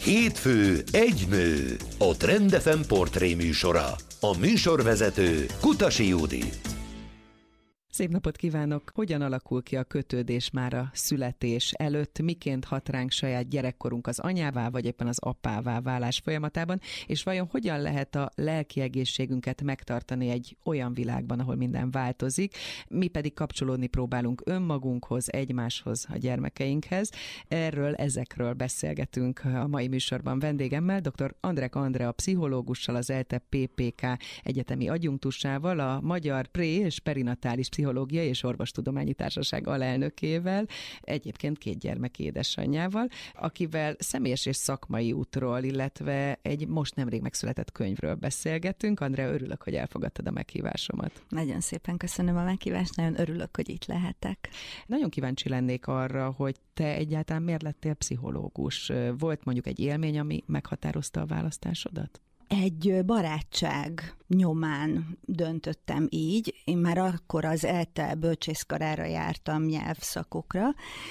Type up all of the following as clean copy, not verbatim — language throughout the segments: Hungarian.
Hétfő egy nő, a Trend FM portré műsora. A műsorvezető Kutasi Judit. Szép napot kívánok! Hogyan alakul ki a kötődés már a születés előtt? Miként hat ránk saját gyerekkorunk az anyává, vagy éppen az apává válás folyamatában? És vajon hogyan lehet a lelki egészségünket megtartani egy olyan világban, ahol minden változik? Mi pedig kapcsolódni próbálunk önmagunkhoz, egymáshoz, a gyermekeinkhez. Ezekről beszélgetünk a mai műsorban vendégemmel, dr. Andrek Andrea pszichológussal, az ELTE PPK egyetemi adjunktusával, a Magyar Pré- és Perinatális Pszichológiai és Orvostudományi Társaság alelnökével, egyébként 2 gyermek édesanyjával, akivel személyes és szakmai útról, illetve egy most nemrég megszületett könyvről beszélgetünk. Andrea, örülök, hogy elfogadtad a meghívásomat. Nagyon szépen köszönöm a meghívást, nagyon örülök, hogy itt lehetek. Nagyon kíváncsi lennék arra, hogy te egyáltalán miért lettél pszichológus? Volt mondjuk egy élmény, ami meghatározta a választásodat? Egy barátság nyomán döntöttem így. Én már akkor az ELTE bölcsészkarára jártam nyelvszakokra,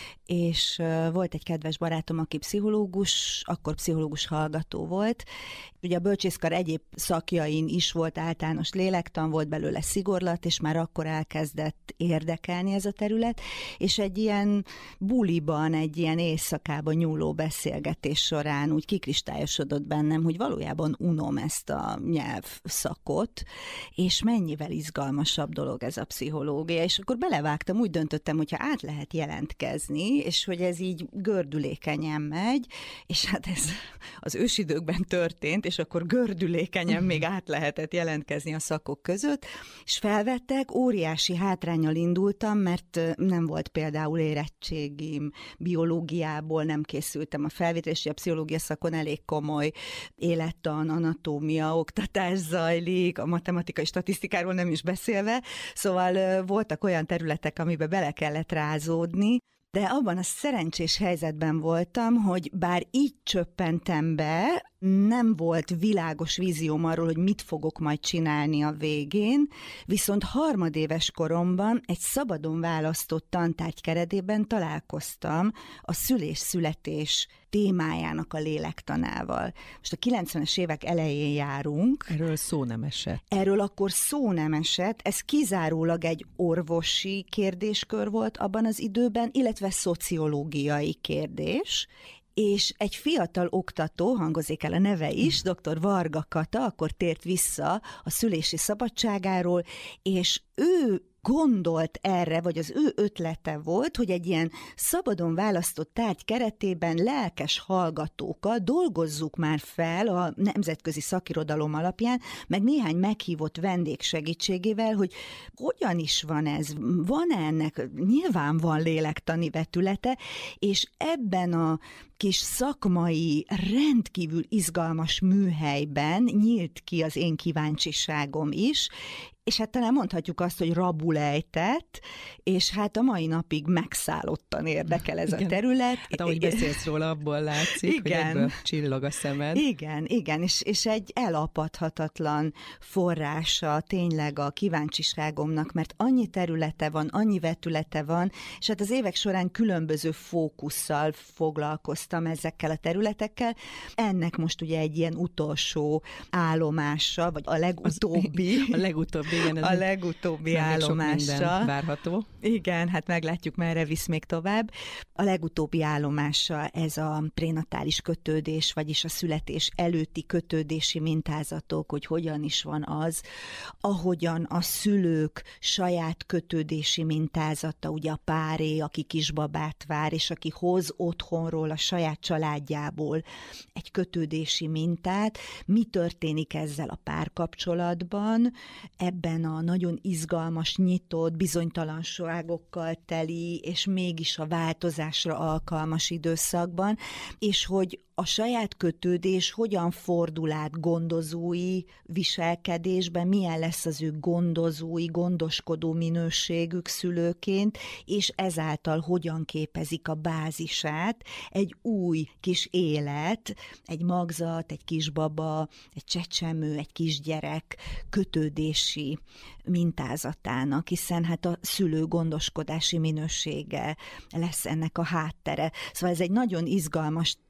és volt egy kedves barátom, aki pszichológus, akkor pszichológus hallgató volt. Ugye a bölcsészkar egyéb szakjain is volt általános lélektan, volt belőle szigorlat, és már akkor elkezdett érdekelni ez a terület, és egy ilyen buliban, egy ilyen éjszakában nyúló beszélgetés során úgy kikristályosodott bennem, hogy valójában unom ezt a nyelvszakot, és mennyivel izgalmasabb dolog ez a pszichológia, és akkor belevágtam, úgy döntöttem, hogyha át lehet jelentkezni, és hogy ez így gördülékenyen megy, és hát ez az ősidőkben történt, és akkor gördülékenyen még át lehetett jelentkezni a szakok között, és felvettek, óriási hátránnyal indultam, mert nem volt például érettségim, biológiából nem készültem a felvétel, és a pszichológia szakon elég komoly élettan, anatómia, oktatás zajlik, a matematikai statisztikáról nem is beszélve, szóval voltak olyan területek, amiben bele kellett rázódni, de abban a szerencsés helyzetben voltam, hogy bár így csöppentem be, nem volt világos vízióm arról, hogy mit fogok majd csinálni a végén, viszont harmadéves koromban egy szabadon választott tantárgy keretében találkoztam a szülés-születés témájának a lélektanával. Most a 90-es évek elején járunk. Erről szó nem esett. Erről akkor szó nem esett. Ez kizárólag egy orvosi kérdéskör volt abban az időben, illetve szociológiai kérdés. És egy fiatal oktató, hangozik el a neve is, dr. Varga Kata, akkor tért vissza a szülési szabadságáról, és ő gondolt erre, vagy az ő ötlete volt, hogy egy ilyen szabadon választott tárgy keretében lelkes hallgatókkal dolgozzuk már fel a nemzetközi szakirodalom alapján, meg néhány meghívott vendég segítségével, hogy hogyan is van ez, van ennek, nyilván van lélektani vetülete, és ebben a kis szakmai, rendkívül izgalmas műhelyben nyílt ki az én kíváncsiságom is, és hát talán mondhatjuk azt, hogy rabul ejtett, és hát a mai napig megszállottan érdekel ez a terület. Hát ahogy beszélsz róla, abból látszik, hogy ebből csillog a szemed. Igen, és egy elapadhatatlan forrása tényleg a kíváncsiságomnak, mert annyi területe van, annyi vetülete van, és hát az évek során különböző fókusszal foglalkoztam ezekkel a területekkel. Ennek most ugye egy ilyen utolsó állomása, vagy a legutóbbi. Igen, a legutóbbi állomása. Várható. Igen, hát meglátjuk, merre visz még tovább. A legutóbbi állomása ez a prénatális kötődés, vagyis a születés előtti kötődési mintázatok, hogy hogyan is van az, ahogyan a szülők saját kötődési mintázata, ugye a páré, aki kisbabát vár, és aki hoz otthonról, a saját családjából egy kötődési mintát, mi történik ezzel a párkapcsolatban, ebben a nagyon izgalmas, nyitott, bizonytalanságokkal teli, és mégis a változásra alkalmas időszakban, és hogy a saját kötődés hogyan fordul át gondozói viselkedésben, milyen lesz az ő gondozói, gondoskodó minőségük szülőként, és ezáltal hogyan képezik a bázisát egy új kis élet, egy magzat, egy kisbaba, egy csecsemő, egy kisgyerek kötődési mintázatának, hiszen hát a szülő gondoskodási minősége lesz ennek a háttere. Szóval ez egy nagyon izgalmas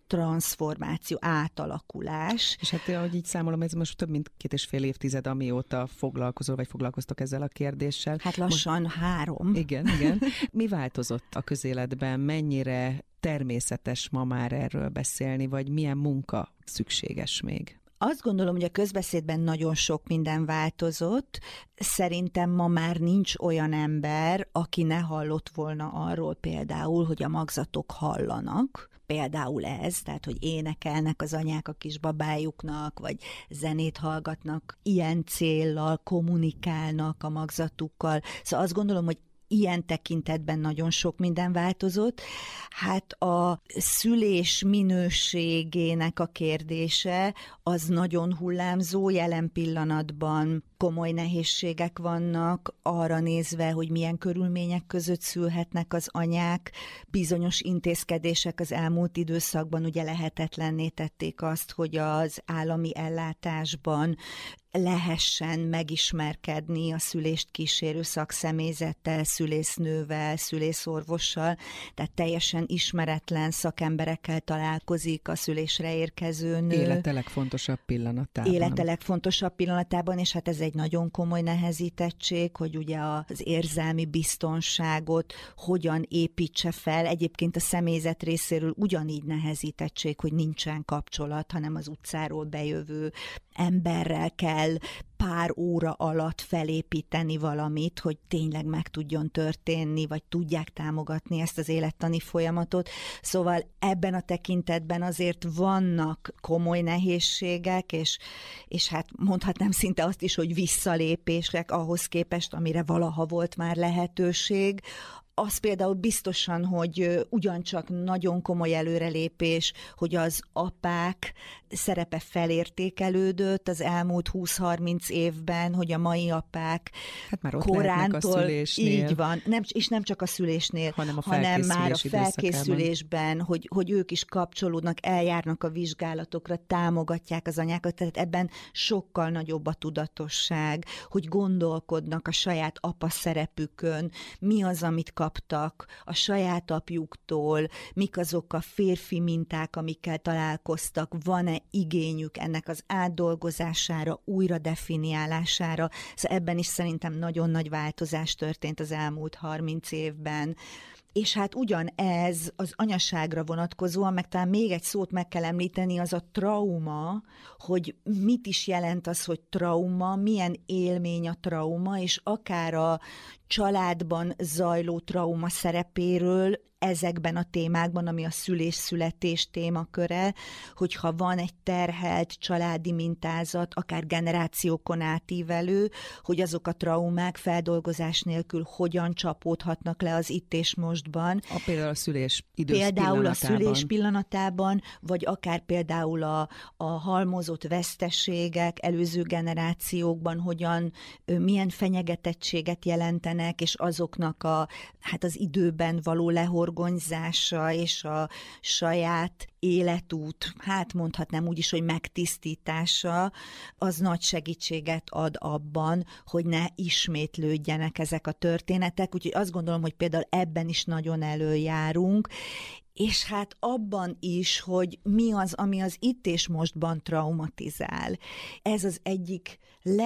transformáció, átalakulás. És hát, ahogy így számolom, ez most több mint 2,5 évtized, amióta foglalkoztok ezzel a kérdéssel. Hát lassan 3. Igen. Mi változott a közéletben? Mennyire természetes ma már erről beszélni, vagy milyen munka szükséges még? Azt gondolom, hogy a közbeszédben nagyon sok minden változott. Szerintem ma már nincs olyan ember, aki ne hallott volna arról például, hogy a magzatok hallanak. Például ez, tehát, hogy énekelnek az anyák a kisbabájuknak, vagy zenét hallgatnak, ilyen céllal kommunikálnak a magzatukkal. Szóval azt gondolom, hogy ilyen tekintetben nagyon sok minden változott. Hát a szülés minőségének a kérdése az nagyon hullámzó, jelen pillanatban komoly nehézségek vannak arra nézve, hogy milyen körülmények között szülhetnek az anyák. Bizonyos intézkedések az elmúlt időszakban ugye lehetetlenné tették azt, hogy az állami ellátásban lehessen megismerkedni a szülést kísérő szakszemélyzettel, szülésznővel, szülészorvossal, tehát teljesen ismeretlen szakemberekkel találkozik a szülésre érkező nő. Élete legfontosabb pillanatában, és hát ez egy nagyon komoly nehezítettség, hogy ugye az érzelmi biztonságot hogyan építse fel. Egyébként a személyzet részéről ugyanígy nehezítettség, hogy nincsen kapcsolat, hanem az utcáról bejövő emberrel kell pár óra alatt felépíteni valamit, hogy tényleg meg tudjon történni, vagy tudják támogatni ezt az élettani folyamatot. Szóval ebben a tekintetben azért vannak komoly nehézségek, és hát mondhatnám szinte azt is, hogy visszalépések ahhoz képest, amire valaha volt már lehetőség. Az például biztosan, hogy ugyancsak nagyon komoly előrelépés, hogy az apák szerepe felértékelődött az elmúlt 20-30 évben, hogy a mai apák hát már ott korától, a szülésnél. Így van, és nem csak a szülésnél, hanem már a felkészülésben, hogy ők is kapcsolódnak, eljárnak a vizsgálatokra, támogatják az anyákat, tehát ebben sokkal nagyobb a tudatosság, hogy gondolkodnak a saját apa szerepükön, mi az, amit kaptak a saját apjuktól, mik azok a férfi minták, amikkel találkoztak, van-e igényük ennek az átdolgozására, újra definiálására. Szóval ebben is szerintem nagyon nagy változás történt az elmúlt 30 évben. És hát ugyanez az anyaságra vonatkozóan, meg talán még egy szót meg kell említeni, az a trauma, hogy mit is jelent az, hogy trauma, milyen élmény a trauma, és akár a családban zajló trauma szerepéről ezekben a témákban, ami a szülés-születés témaköre, hogyha van egy terhelt családi mintázat, akár generációkon átívelő, hogy azok a traumák feldolgozás nélkül hogyan csapódhatnak le az itt és mostban. Például a szülés pillanatában, vagy akár például a halmozott veszteségek előző generációkban, milyen fenyegetettséget jelentenek, és azoknak az időben való lehorgonyzása és a saját életút, mondhatnám úgy is, hogy megtisztítása, az nagy segítséget ad abban, hogy ne ismétlődjenek ezek a történetek. Úgyhogy azt gondolom, hogy például ebben is nagyon előjárunk, és hát abban is, hogy mi az, ami az itt és mostban traumatizál. Ez az egyik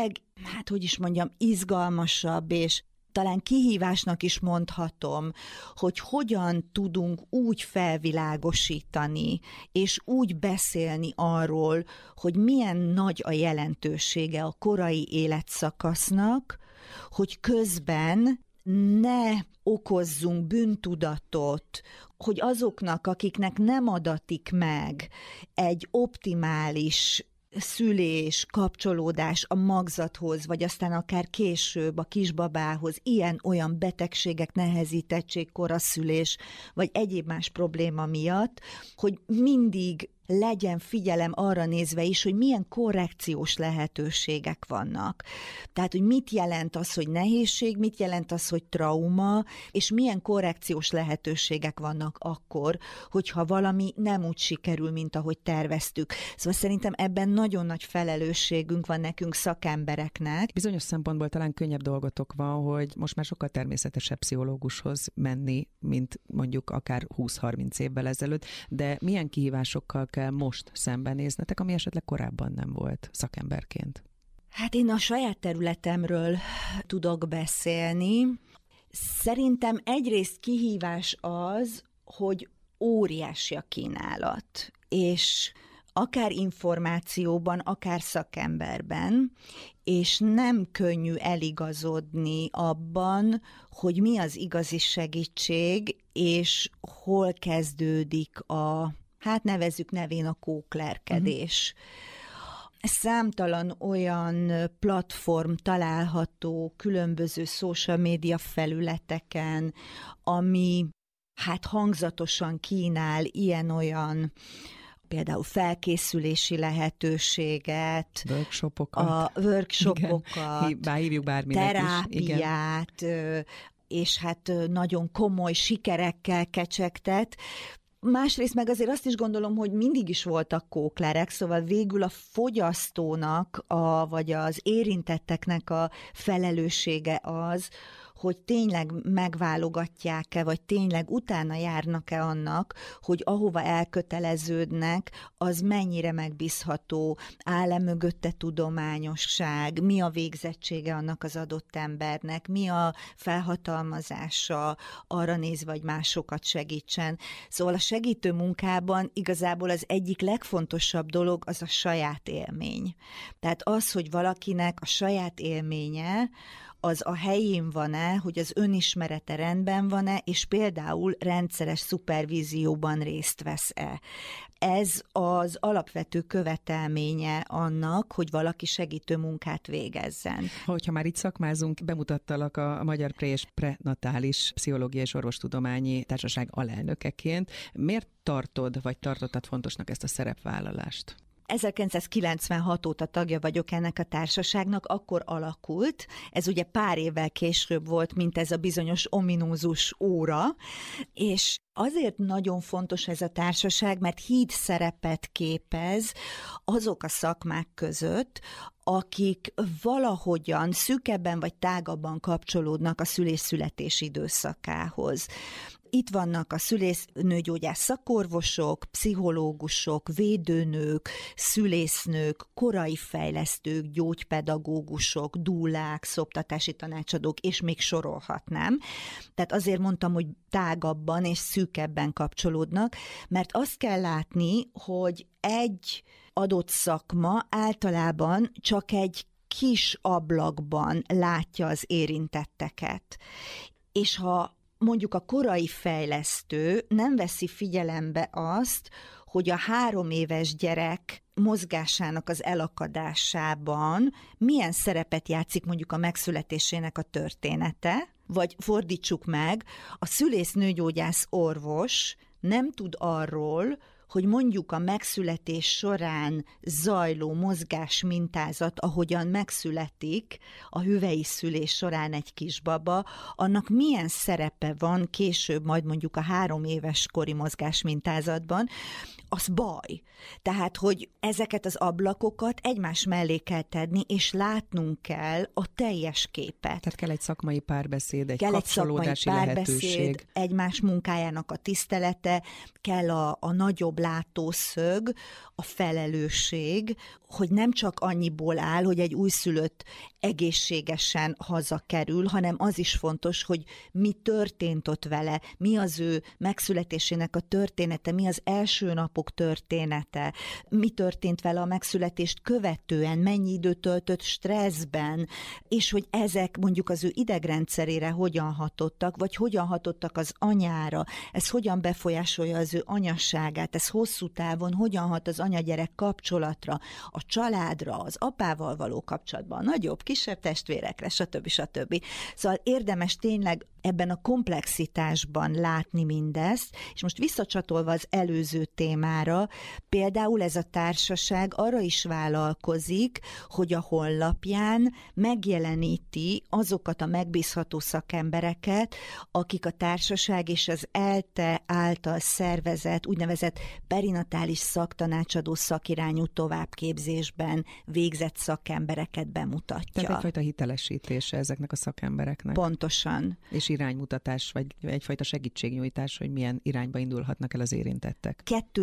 izgalmasabb és talán kihívásnak is mondhatom, hogy hogyan tudunk úgy felvilágosítani, és úgy beszélni arról, hogy milyen nagy a jelentősége a korai életszakasznak, hogy közben ne okozzunk bűntudatot, hogy azoknak, akiknek nem adatik meg egy optimális szülés, kapcsolódás a magzathoz, vagy aztán akár később a kisbabához, ilyen-olyan betegségek, nehezítettség, koraszülés, vagy egyéb más probléma miatt, hogy mindig legyen figyelem arra nézve is, hogy milyen korrekciós lehetőségek vannak. Tehát, hogy mit jelent az, hogy nehézség, mit jelent az, hogy trauma, és milyen korrekciós lehetőségek vannak akkor, hogyha valami nem úgy sikerül, mint ahogy terveztük. Szóval szerintem ebben nagyon nagy felelősségünk van nekünk szakembereknek. Bizonyos szempontból talán könnyebb dolgotok van, hogy most már sokkal természetesebb pszichológushoz menni, mint mondjuk akár 20-30 évvel ezelőtt, de milyen kihívásokkal kell most szembenéznetek, ami esetleg korábban nem volt szakemberként? Hát én a saját területemről tudok beszélni. Szerintem egyrészt kihívás az, hogy óriási a kínálat, és akár információban, akár szakemberben, és nem könnyű eligazodni abban, hogy mi az igazi segítség, és hol kezdődik nevezzük nevén a kóklerkedés. Számtalan olyan platform található különböző social media felületeken, ami hangzatosan kínál ilyen-olyan például felkészülési lehetőséget, workshopokat, hívjuk bárminek terápiát, és nagyon komoly sikerekkel kecsegtet. Másrészt meg azért azt is gondolom, hogy mindig is voltak kóklerek, szóval végül a fogyasztónak, vagy az érintetteknek a felelőssége az, hogy tényleg megválogatják-e, vagy tényleg utána járnak-e annak, hogy ahova elköteleződnek, az mennyire megbízható, áll-e mögötte tudományosság, mi a végzettsége annak az adott embernek, mi a felhatalmazása arra nézve, hogy másokat segítsen. Szóval a segítő munkában igazából az egyik legfontosabb dolog az a saját élmény. Tehát az, hogy valakinek a saját élménye, az a helyén van-e, hogy az önismerete rendben van-e, és például rendszeres szupervízióban részt vesz-e. Ez az alapvető követelménye annak, hogy valaki segítő munkát végezzen. Hogyha már itt szakmázunk, bemutattalak a Magyar Pré- és Prenatális Pszichológiai és Orvostudományi Társaság alelnökeként. Miért tartottad fontosnak ezt a szerepvállalást? 1996 óta tagja vagyok ennek a társaságnak, akkor alakult. Ez ugye pár évvel később volt, mint ez a bizonyos ominózus óra, és azért nagyon fontos ez a társaság, mert híd szerepet képez azok a szakmák között, akik valahogyan szűkebben vagy tágabban kapcsolódnak a szülés-születés időszakához. Itt vannak a szülésznőgyógyász szakorvosok, pszichológusok, védőnők, szülésznők, korai fejlesztők, gyógypedagógusok, dúlák, szoptatási tanácsadók, és még sorolhatnám. Tehát azért mondtam, hogy tágabban és szűkebben kapcsolódnak, mert azt kell látni, hogy egy adott szakma általában csak egy kis ablakban látja az érintetteket. És ha mondjuk a korai fejlesztő nem veszi figyelembe azt, hogy a 3 éves gyerek mozgásának az elakadásában milyen szerepet játszik mondjuk a megszületésének a története, vagy fordítsuk meg, a szülésznőgyógyász orvos nem tud arról, hogy mondjuk a megszületés során zajló mozgás mintázat, ahogyan megszületik a hüvei szülés során egy kisbaba, annak milyen szerepe van később majd mondjuk a 3 éves kori mozgás mintázatban, az baj. Tehát, hogy ezeket az ablakokat egymás mellé kell tenni, és látnunk kell a teljes képet. Tehát kell egy szakmai párbeszéd, egy kapcsolódási lehetőség. Egymás munkájának a tisztelete, kell a nagyobb látószög, a felelősség, hogy nem csak annyiból áll, hogy egy újszülött egészségesen hazakerül, hanem az is fontos, hogy mi történt ott vele, mi az ő megszületésének a története, mi az első napok története, mi történt vele a megszületést követően, mennyi időt töltött stresszben, és hogy ezek mondjuk az ő idegrendszerére hogyan hatottak, vagy hogyan hatottak az anyára, ez hogyan befolyásolja az ő anyasságát, ez hosszú távon hogyan hat az anya-gyerek kapcsolatra, a családra, az apával való kapcsolatban, nagyobb, kisebb testvérekre, stb. Szóval érdemes tényleg ebben a komplexitásban látni mindezt, és most visszacsatolva az előző témára, például ez a társaság arra is vállalkozik, hogy a honlapján megjeleníti azokat a megbízható szakembereket, akik a társaság és az ELTE által szervezett úgynevezett perinatális szaktanácsadó szakirányú továbbképzésben végzett szakembereket bemutatja. Tehát egyfajta hitelesítése ezeknek a szakembereknek. Pontosan. És iránymutatás, vagy egyfajta segítségnyújtás, hogy milyen irányba indulhatnak el az érintettek.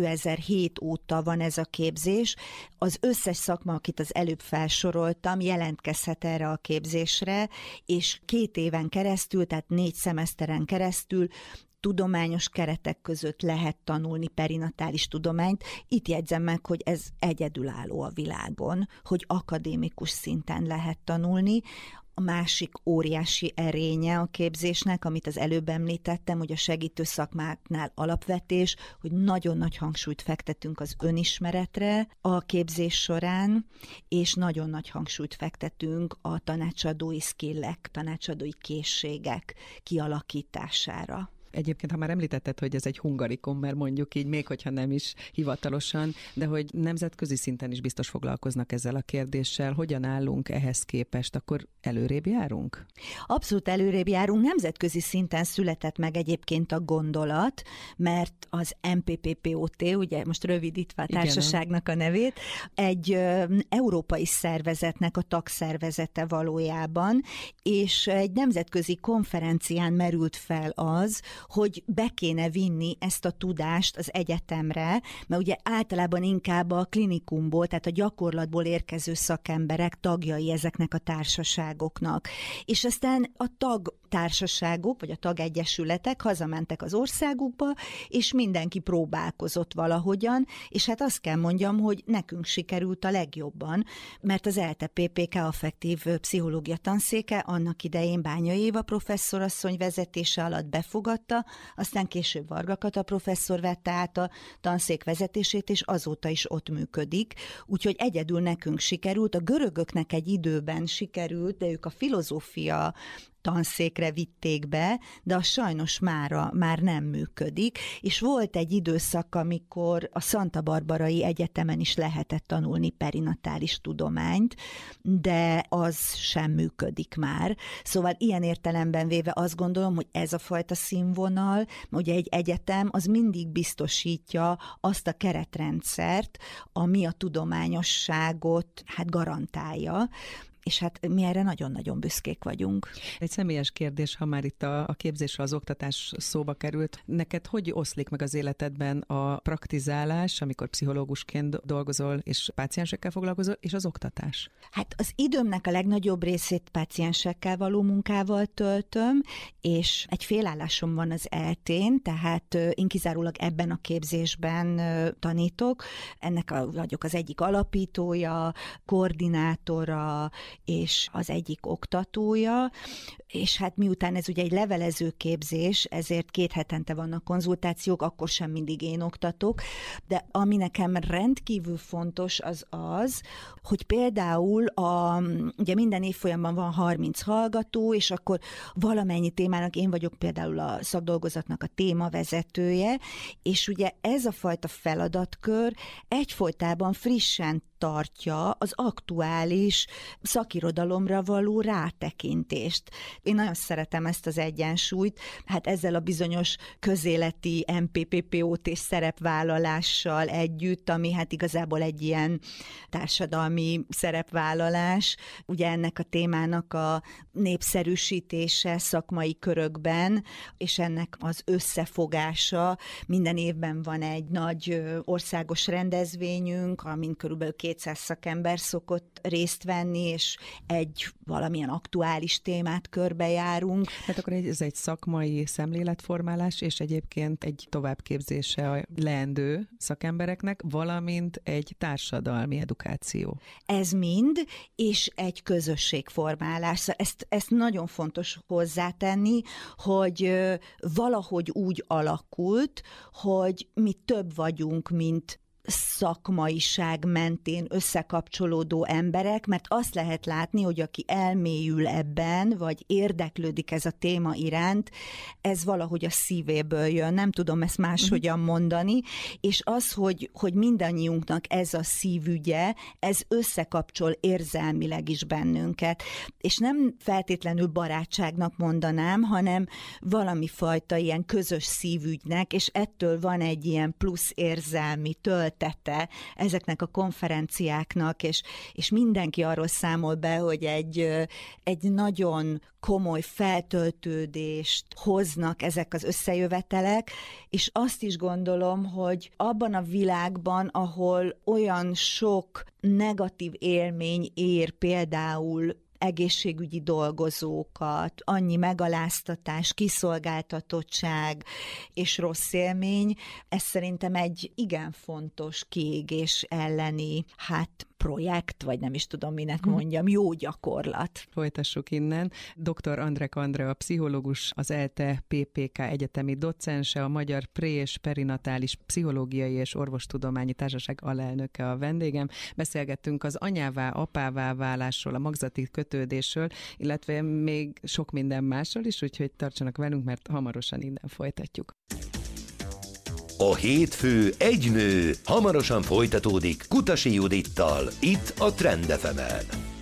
2007 óta van ez a képzés. Az összes szakma, akit az előbb felsoroltam, jelentkezhet erre a képzésre, és 2 éven keresztül, tehát 4 szemeszteren keresztül tudományos keretek között lehet tanulni perinatális tudományt. Itt jegyzem meg, hogy ez egyedülálló a világon, hogy akadémikus szinten lehet tanulni. A másik óriási erénye a képzésnek, amit az előbb említettem, hogy a segítő szakmáknál alapvetés, hogy nagyon nagy hangsúlyt fektetünk az önismeretre a képzés során, és nagyon nagy hangsúlyt fektetünk a tanácsadói skillek, tanácsadói készségek kialakítására. Egyébként, ha már említetted, hogy ez egy hungarikum, mert mondjuk így, még hogyha nem is hivatalosan, de hogy nemzetközi szinten is biztos foglalkoznak ezzel a kérdéssel. Hogyan állunk ehhez képest? Akkor előrébb járunk? Abszolút előrébb járunk. Nemzetközi szinten született meg egyébként a gondolat, mert az MPPPOT, ugye most rövidítve a társaságnak a nevét, egy európai szervezetnek a tagszervezete valójában, és egy nemzetközi konferencián merült fel az, hogy be kéne vinni ezt a tudást az egyetemre, mert ugye általában inkább a klinikumból, tehát a gyakorlatból érkező szakemberek tagjai ezeknek a társaságoknak. És aztán a tagtársaságok, vagy a tagegyesületek hazamentek az országukba, és mindenki próbálkozott valahogyan, és hát azt kell mondjam, hogy nekünk sikerült a legjobban, mert az ELTE PPK affektív pszichológia tanszéke annak idején Bányai Éva professzorasszony vezetése alatt befogadta, aztán később Varga Kata professzor vette át a tanszék vezetését, és azóta is ott működik. Úgyhogy egyedül nekünk sikerült, a görögöknek egy időben sikerült, de ők a filozófia tanszékre vitték be, de az sajnos már nem működik, és volt egy időszak, amikor a Santa Barbarai Egyetemen is lehetett tanulni perinatális tudományt, de az sem működik már. Szóval ilyen értelemben véve azt gondolom, hogy ez a fajta színvonal, ugye egy egyetem az mindig biztosítja azt a keretrendszert, ami a tudományosságot garantálja, és hát mi erre nagyon-nagyon büszkék vagyunk. Egy személyes kérdés, ha már itt a képzésről, az oktatás szóba került. Neked hogy oszlik meg az életedben a praktizálás, amikor pszichológusként dolgozol és páciensekkel foglalkozol, és az oktatás? Hát az időmnek a legnagyobb részét páciensekkel való munkával töltöm, és egy félállásom van az ELTE-n, tehát én kizárólag ebben a képzésben tanítok. Ennek vagyok az egyik alapítója, koordinátora, és az egyik oktatója, és hát miután ez ugye egy levelező képzés, ezért 2 hetente vannak konzultációk, akkor sem mindig én oktatok, de ami nekem rendkívül fontos az, hogy például ugye minden évfolyamban van 30 hallgató, és akkor valamennyi témának én vagyok például a szakdolgozatnak a témavezetője, és ugye ez a fajta feladatkör egyfolytában frissen tartja az aktuális szakirodalomra való rátekintést. Én nagyon szeretem ezt az egyensúlyt, hát ezzel a bizonyos közéleti MPPPOT-s szerepvállalással együtt, ami hát igazából egy ilyen társadalmi szerepvállalás, ugye ennek a témának a népszerűsítése szakmai körökben, és ennek az összefogása. Minden évben van egy nagy országos rendezvényünk, amin körülbelül 200 szakember szokott részt venni, és egy valamilyen aktuális témát körbejárunk. Hát akkor ez egy szakmai szemléletformálás, és egyébként egy továbbképzése a leendő szakembereknek, valamint egy társadalmi edukáció. Ez mind, és egy közösségformálás. Ezt nagyon fontos hozzátenni, hogy valahogy úgy alakult, hogy mi több vagyunk, mint szakmaiság mentén összekapcsolódó emberek, mert azt lehet látni, hogy aki elmélyül ebben, vagy érdeklődik ez a téma iránt, ez valahogy a szívéből jön, nem tudom ezt máshogyan mondani, és az, hogy mindannyiunknak ez a szívügye, ez összekapcsol érzelmileg is bennünket, és nem feltétlenül barátságnak mondanám, hanem valami fajta ilyen közös szívügynek, és ettől van egy ilyen plusz érzelmi töltete ezeknek a konferenciáknak, és mindenki arról számol be, hogy egy nagyon komoly feltöltődést hoznak ezek az összejövetelek, és azt is gondolom, hogy abban a világban, ahol olyan sok negatív élmény ér például egészségügyi dolgozókat, annyi megaláztatás, kiszolgáltatottság és rossz élmény, ez szerintem egy igen fontos kiégés elleni, projekt, vagy nem is tudom, minek mondjam, jó gyakorlat. Folytassuk innen. Dr. Andrek Andrea, pszichológus, az ELTE PPK egyetemi docense, a Magyar Pré- és Perinatális Pszichológiai és Orvostudományi Társaság alelnöke a vendégem. Beszélgettünk az anyává, apává válásról, a magzati kötődésről, illetve még sok minden másról is, úgyhogy tartsanak velünk, mert hamarosan innen folytatjuk. A hétfő egy nő hamarosan folytatódik Kutasi Judittal, itt a Trend FM-en.